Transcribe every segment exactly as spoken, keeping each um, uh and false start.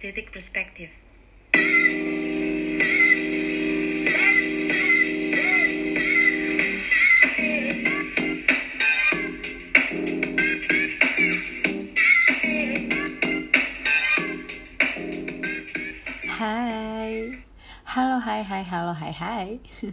Titik Perspektif. Hai, halo hai hai halo hai hai.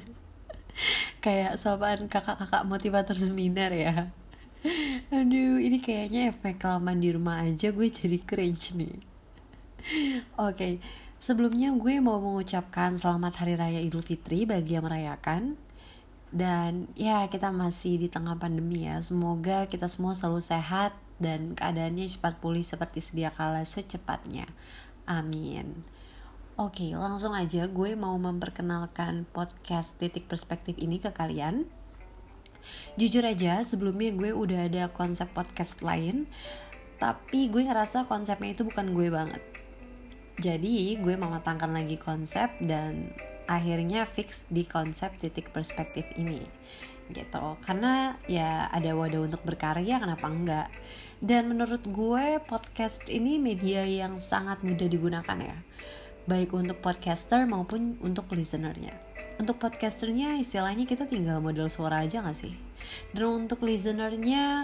Kayak sopan kakak-kakak motivator seminar ya. Aduh, ini kayaknya efek kelamaan di rumah aja gue jadi cringe nih. Oke, okay, sebelumnya gue mau mengucapkan selamat Hari Raya Idul Fitri bagi yang merayakan. Dan ya, kita masih di tengah pandemi ya. Semoga kita semua selalu sehat dan keadaannya cepat pulih seperti sedia kala secepatnya. Amin. Oke, langsung aja gue mau memperkenalkan podcast Titik Perspektif ini ke kalian. Jujur aja, sebelumnya gue udah ada konsep podcast lain, tapi gue ngerasa konsepnya itu bukan gue banget. Jadi gue mematangkan lagi konsep dan akhirnya fix di konsep Titik Perspektif ini gitu. Karena ya ada wadah untuk berkarya, kenapa enggak. Dan menurut gue podcast ini media yang sangat mudah digunakan ya, baik untuk podcaster maupun untuk listenernya. Untuk podcasternya istilahnya kita tinggal modal suara aja gak sih? Dan untuk listenernya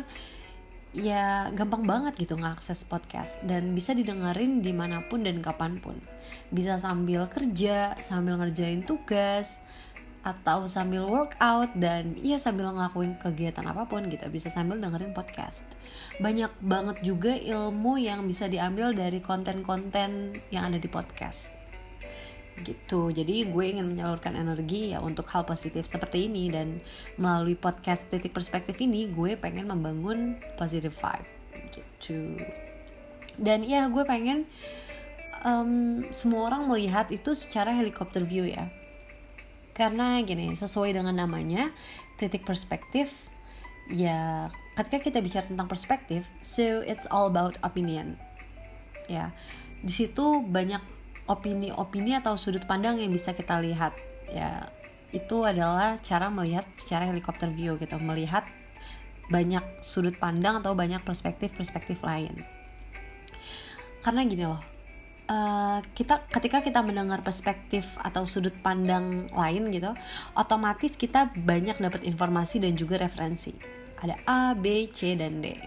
ya gampang banget gitu ngakses podcast. Dan bisa didengerin dimanapun dan kapanpun. Bisa sambil kerja, sambil ngerjain tugas, atau sambil workout, dan ya sambil ngelakuin kegiatan apapun gitu. Bisa sambil dengerin podcast. Banyak banget juga ilmu yang bisa diambil dari konten-konten yang ada di podcast gitu. Jadi gue ingin menyalurkan energi ya untuk hal positif seperti ini, dan melalui podcast Titik Perspektif ini gue pengen membangun positive vibe gitu. Dan ya gue pengen um, semua orang melihat itu secara helikopter view ya, karena gini, sesuai dengan namanya Titik Perspektif ya, ketika kita bicara tentang perspektif, so it's all about opinion ya. Di situ banyak opini-opini atau sudut pandang yang bisa kita lihat ya. Itu adalah cara melihat secara helikopter view gitu, melihat banyak sudut pandang atau banyak perspektif-perspektif lain. Karena gini loh, uh, kita ketika kita mendengar perspektif atau sudut pandang lain gitu, otomatis kita banyak dapat informasi dan juga referensi. Ada A, B, C, dan D.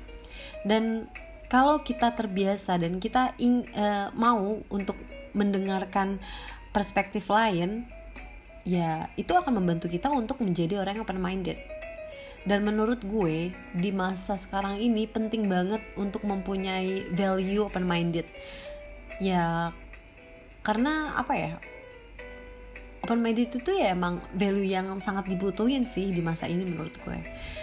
Dan kalau kita terbiasa dan kita ing, uh, mau untuk mendengarkan perspektif lain, ya itu akan membantu kita untuk menjadi orang yang open minded. Dan menurut gue di masa sekarang ini penting banget untuk mempunyai value open minded. Ya karena apa ya? Open minded itu ya emang value yang sangat dibutuhin sih di masa ini menurut gue.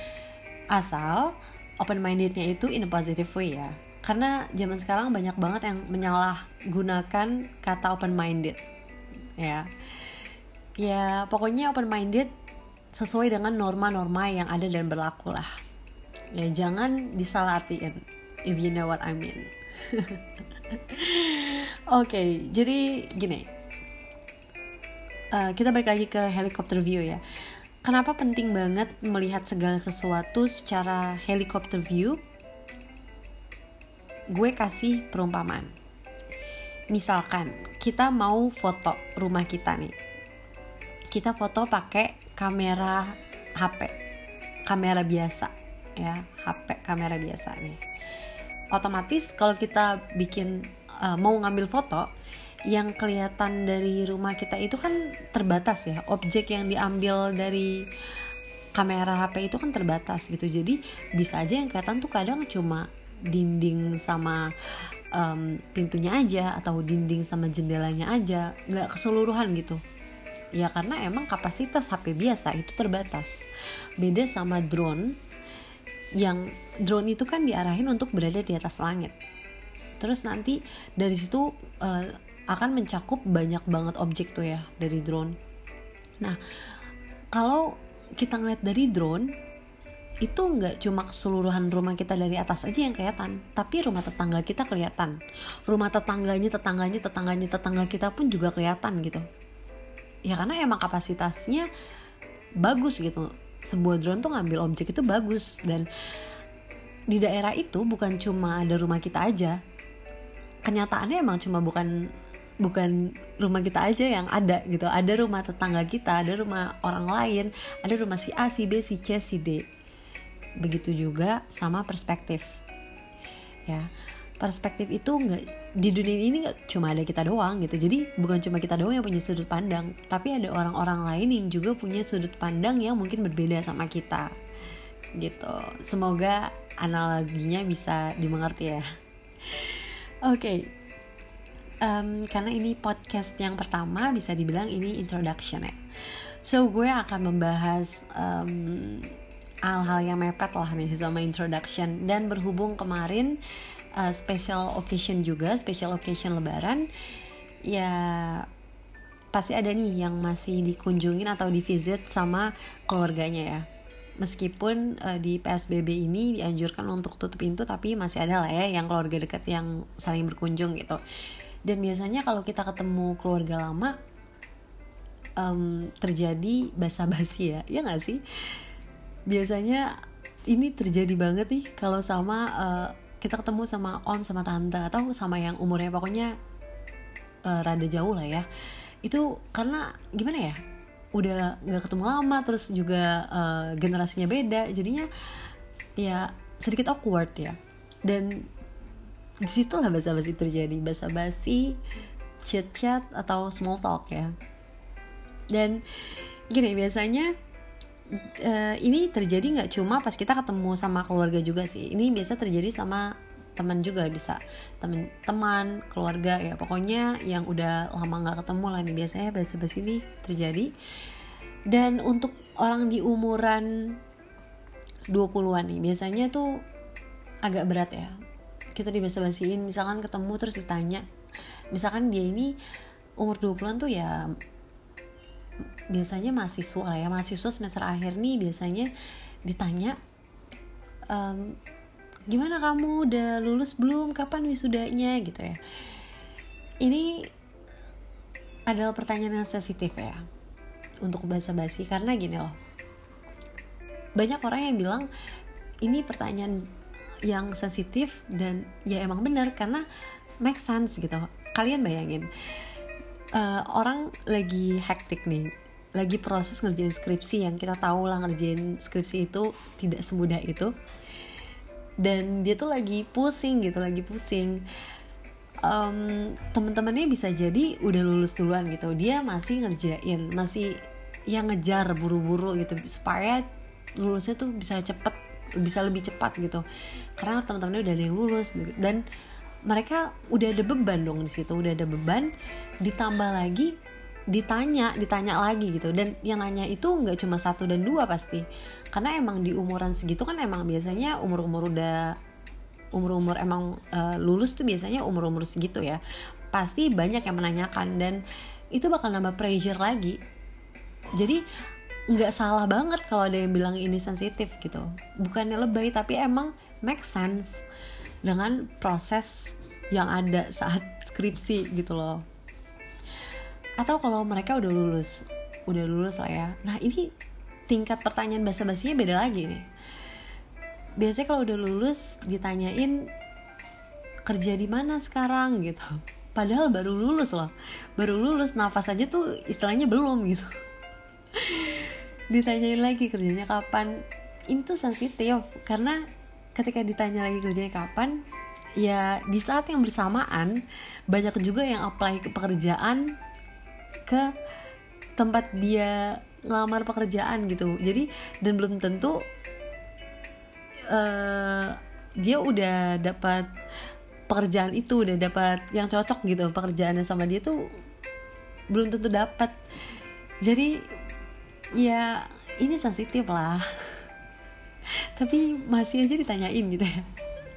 Asal open mindednya itu in a positive way ya. Karena zaman sekarang banyak banget yang menyalahgunakan kata open minded ya. Ya pokoknya open minded sesuai dengan norma-norma yang ada dan berlaku lah. Ya jangan disalahartiin, if you know what I mean. Oke, okay, jadi gini, uh, kita balik lagi ke helicopter view ya. Kenapa penting banget melihat segala sesuatu secara helicopter view? Gue kasih perumpamaan. Misalkan kita mau foto rumah kita nih. Kita foto pakai kamera H P, kamera biasa ya, H P kamera biasa nih. Otomatis kalau kita bikin uh, mau ngambil foto, yang kelihatan dari rumah kita itu kan terbatas ya. Objek yang diambil dari kamera H P itu kan terbatas gitu. Jadi bisa aja yang kelihatan tuh kadang cuma dinding sama um, pintunya aja, atau dinding sama jendelanya aja, nggak keseluruhan gitu. Ya karena emang kapasitas H P biasa itu terbatas. Beda sama drone, yang drone itu kan diarahin untuk berada di atas langit. Terus nanti dari situ uh, akan mencakup banyak banget objek tuh ya dari drone. Nah, kalau kita ngeliat dari drone, itu nggak cuma keseluruhan rumah kita dari atas aja yang kelihatan, tapi rumah tetangga kita kelihatan. Rumah tetangganya, tetangganya, tetangganya, tetangga kita pun juga kelihatan gitu. Ya karena emang kapasitasnya bagus gitu. Sebuah drone tuh ngambil objek itu bagus. Dan di daerah itu bukan cuma ada rumah kita aja, kenyataannya emang cuma bukan bukan rumah kita aja yang ada gitu. Ada rumah tetangga kita, ada rumah orang lain, ada rumah si A, si B, si C, si D. Begitu juga sama perspektif. Ya, perspektif itu nggak, di dunia ini nggak cuma ada kita doang gitu. Jadi bukan cuma kita doang yang punya sudut pandang, tapi ada orang-orang lain yang juga punya sudut pandang yang mungkin berbeda sama kita gitu. Semoga analoginya bisa dimengerti ya. Oke, okay. um, karena ini podcast yang pertama, bisa dibilang ini introduction ya. So gue akan membahas um, hal-hal yang mepet lah nih sama introduction. Dan berhubung kemarin uh, special occasion juga, special occasion lebaran, ya pasti ada nih yang masih dikunjungin atau divisit sama keluarganya ya. Meskipun uh, di P S B B ini dianjurkan untuk tutup pintu, tapi masih ada lah ya yang keluarga dekat yang saling berkunjung gitu. Dan biasanya kalau kita ketemu keluarga lama, um, terjadi basa-basi ya, ya nggak sih? Biasanya ini terjadi banget nih kalau sama uh, kita ketemu sama om sama tante atau sama yang umurnya pokoknya uh, rada jauh lah ya. Itu karena gimana ya? Udah nggak ketemu lama, terus juga uh, generasinya beda, jadinya ya sedikit awkward ya. Dan disitulah basa-basi terjadi, basa-basi, chit-chat atau small talk ya. Dan gini, biasanya uh, ini terjadi nggak cuma pas kita ketemu sama keluarga juga sih. Ini biasa terjadi sama teman juga, bisa teman-teman, keluarga ya, pokoknya yang udah lama nggak ketemu lah nih, biasanya basa-basi ini terjadi. Dan untuk orang di umuran dua puluhan nih, biasanya tuh agak berat ya. Kita dibasa-basiin, misalkan ketemu terus ditanya, misalkan dia ini umur dua puluhan tuh ya biasanya mahasiswa lah ya, mahasiswa semester akhir nih, biasanya ditanya, ehm, gimana kamu, udah lulus belum, kapan wisudanya gitu ya. Ini adalah pertanyaan yang sensitif ya untuk basa-basi, karena gini loh, banyak orang yang bilang ini pertanyaan yang sensitif, dan ya emang benar karena make sense gitu. Kalian bayangin, uh, orang lagi hektik nih, lagi proses ngerjain skripsi, yang kita tahu lah ngerjain skripsi itu tidak semudah itu. Dan dia tuh lagi pusing gitu, lagi pusing. Um, teman-temannya bisa jadi udah lulus duluan gitu, dia masih ngerjain, masih yang ngejar buru-buru gitu supaya lulusnya tuh bisa cepet, bisa lebih cepat gitu. Karena teman-temannya udah ada yang lulus dan mereka udah ada beban dong di situ, udah ada beban, ditambah lagi ditanya, ditanya lagi gitu. Dan yang nanya itu nggak cuma satu dan dua pasti, karena emang di umuran segitu kan emang biasanya umur-umur udah umur-umur emang uh, lulus tuh biasanya umur-umur segitu ya, pasti banyak yang menanyakan, dan itu bakal nambah pressure lagi. Jadi nggak salah banget kalau ada yang bilang ini sensitif gitu, bukannya lebay, tapi emang make sense dengan proses yang ada saat skripsi gitu loh. Atau kalau mereka udah lulus, udah lulus lah ya. Nah ini tingkat pertanyaan basa-basinya beda lagi nih. Biasanya kalau udah lulus ditanyain kerja di mana sekarang gitu. Padahal baru lulus loh, baru lulus, nafas aja tuh istilahnya belum gitu. Ditanyain lagi kerjanya kapan. Ini tuh sensitif karena ketika ditanya lagi kerjanya kapan, ya di saat yang bersamaan banyak juga yang apply ke pekerjaan, ke tempat dia ngelamar pekerjaan gitu. Jadi dan belum tentu uh, dia udah dapat pekerjaan itu, udah dapat yang cocok gitu, pekerjaannya sama dia tuh belum tentu dapat. Jadi ya ini sensitif lah. Tapi masih aja ditanyain gitu ya.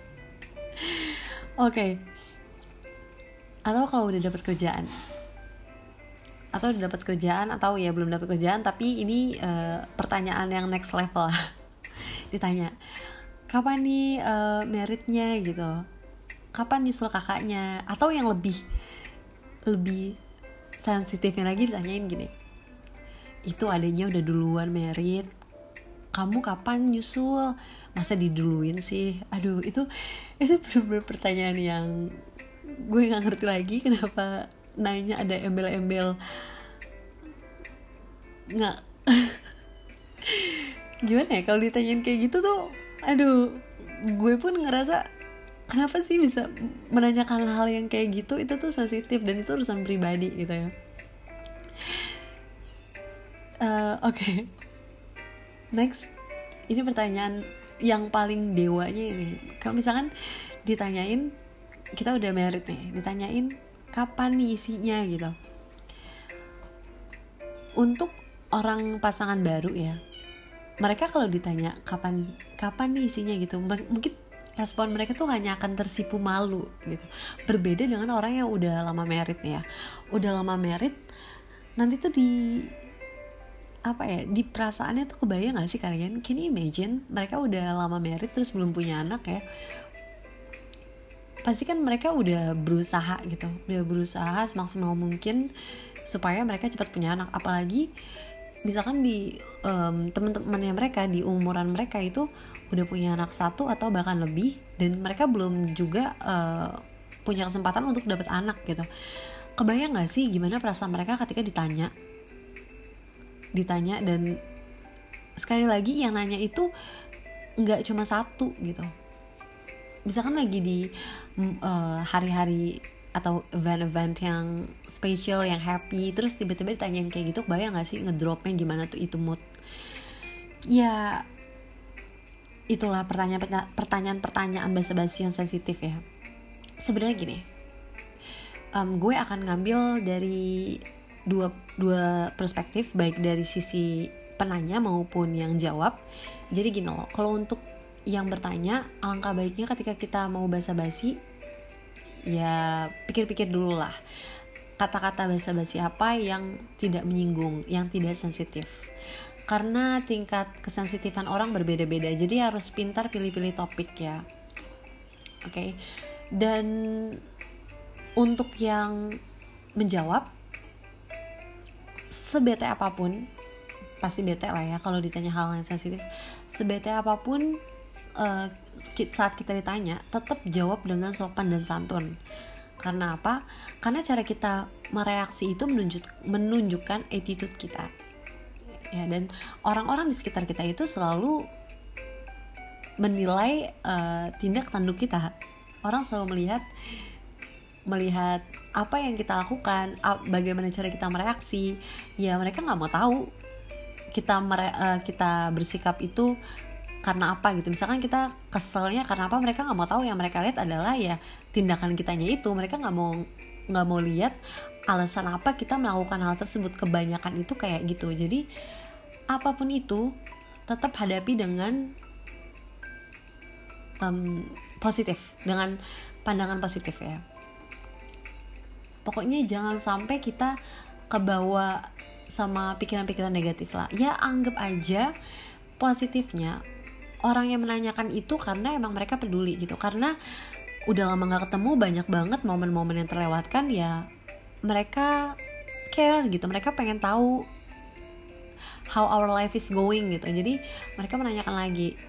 Oke. Okay. Atau kalau udah dapat kerjaan, atau udah dapat kerjaan atau ya belum dapat kerjaan, tapi ini uh, pertanyaan yang next level lah. Ditanya, kapan nih uh, meritnya gitu, kapan nyusul kakaknya, atau yang lebih lebih sensitifnya lagi ditanyain gini, itu adanya udah duluan merit, kamu kapan nyusul, masa diduluin sih. Aduh, itu itu bener-bener pertanyaan yang gue nggak ngerti lagi kenapa nanya ada embel-embel nggak. Gimana ya kalau ditanyain kayak gitu tuh, aduh, gue pun ngerasa kenapa sih bisa menanyakan hal yang kayak gitu, itu tuh sensitif dan itu urusan pribadi gitu ya. Uh, Oke, okay. Next, ini pertanyaan yang paling dewanya ini. Kalau misalkan ditanyain, kita udah married nih, ditanyain kapan nih isinya gitu. Untuk orang pasangan baru ya, mereka kalau ditanya kapan kapan nih isinya gitu, mungkin respon mereka tuh hanya akan tersipu malu gitu. Berbeda dengan orang yang udah lama married nih ya. Udah lama married, nanti tuh di apa ya, di perasaannya tuh kebayang gak sih kalian? Can you imagine mereka udah lama married terus belum punya anak ya? Pasti kan mereka udah berusaha gitu, udah berusaha semaksimal mungkin supaya mereka cepat punya anak. Apalagi misalkan di um, teman-temannya mereka di umuran mereka itu udah punya anak satu atau bahkan lebih, dan mereka belum juga uh, punya kesempatan untuk dapat anak gitu. Kebayang gak sih gimana perasaan mereka ketika ditanya ditanya dan sekali lagi yang nanya itu nggak cuma satu gitu. Misalkan lagi di uh, hari-hari atau event-event yang spesial, yang happy, terus tiba-tiba ditanyain kayak gitu, bayang gak sih ngedropnya gimana tuh itu mood. Ya itulah pertanyaan-pertanyaan basa-basi yang sensitif ya. Sebenarnya gini, um, gue akan ngambil dari dua, dua perspektif, baik dari sisi penanya maupun yang jawab. Jadi gini loh, kalau untuk yang bertanya, alangkah baiknya ketika kita mau basa-basi, ya pikir-pikir dulu lah kata-kata basa-basi apa yang tidak menyinggung, yang tidak sensitif. Karena tingkat kesensitifan orang berbeda-beda, jadi harus pintar pilih-pilih topik ya. Oke. Okay? Dan untuk yang menjawab, sebete apapun, pasti bete lah ya kalau ditanya hal yang sensitif. Sebete apapun, Uh, saat kita ditanya, tetap jawab dengan sopan dan santun. Karena apa? Karena cara kita mereaksi itu menunjuk, menunjukkan attitude kita ya, dan orang-orang di sekitar kita itu selalu menilai uh, tindak tanduk kita. Orang selalu melihat melihat apa yang kita lakukan, bagaimana cara kita mereaksi. Ya mereka nggak mau tahu kita mere, uh, kita bersikap itu karena apa gitu. Misalkan kita keselnya karena apa, mereka nggak mau tahu. Yang mereka lihat adalah ya tindakan kitanya itu. Mereka nggak mau nggak mau lihat alasan apa kita melakukan hal tersebut. Kebanyakan itu kayak gitu. Jadi apapun itu tetap hadapi dengan um, positif, dengan pandangan positif ya. Pokoknya jangan sampai kita kebawa sama pikiran-pikiran negatif lah. Ya anggap aja positifnya orang yang menanyakan itu karena emang mereka peduli gitu. Karena udah lama gak ketemu, banyak banget momen-momen yang terlewatkan, ya mereka care gitu. Mereka pengen tahu how our life is going gitu. Jadi mereka menanyakan lagi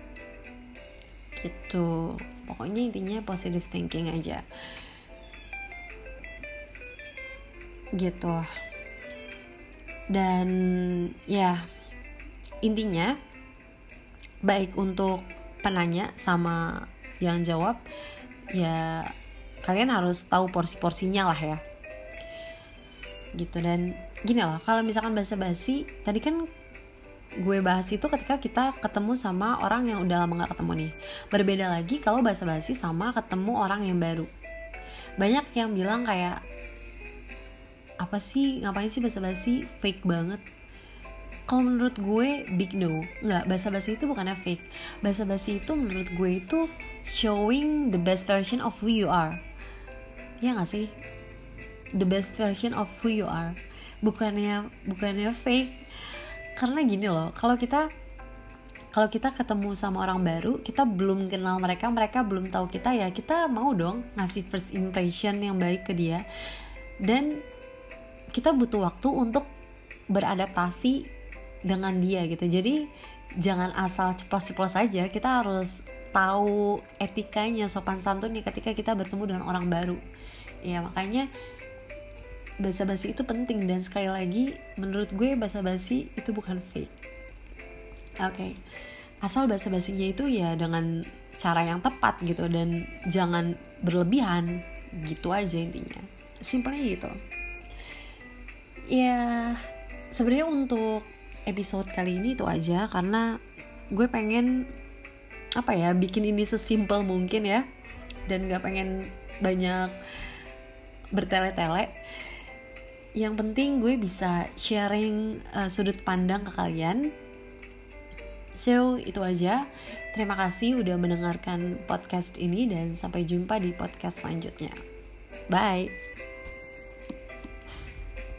gitu. Pokoknya intinya positive thinking aja gitu. Dan ya intinya baik untuk penanya sama yang jawab, ya kalian harus tahu porsi-porsinya lah ya gitu. Dan gini loh, kalau misalkan basa-basi, tadi kan gue bahas itu ketika kita ketemu sama orang yang udah lama gak ketemu nih. Berbeda lagi kalau basa-basi sama ketemu orang yang baru. Banyak yang bilang kayak, apa sih, ngapain sih basa-basi, fake banget. Kalau menurut gue big no. Nggak, basa-basi itu bukannya fake. Basa-basi itu menurut gue itu showing the best version of who you are. Ya nggak sih? The best version of who you are. Bukannya bukannya fake. Karena gini loh, kalau kita kalau kita ketemu sama orang baru, kita belum kenal mereka, mereka belum tahu kita, ya kita mau dong ngasih first impression yang baik ke dia. Dan kita butuh waktu untuk beradaptasi dengan dia gitu. Jadi jangan asal ceplos-ceplos aja. Kita harus tahu etikanya, sopan santunnya ketika kita bertemu dengan orang baru Ya makanya basa-basi itu penting, dan sekali lagi menurut gue basa-basi itu bukan fake. Oke, okay. Asal basa-basinya itu ya dengan cara yang tepat gitu, dan jangan berlebihan, gitu aja intinya. Simpelnya gitu. Ya sebenarnya untuk episode kali ini itu aja, karena gue pengen apa ya bikin ini sesimpel mungkin ya, dan gak pengen banyak bertele-tele. Yang penting gue bisa sharing uh, sudut pandang ke kalian. So itu aja. Terima kasih udah mendengarkan podcast ini, dan sampai jumpa di podcast selanjutnya. Bye.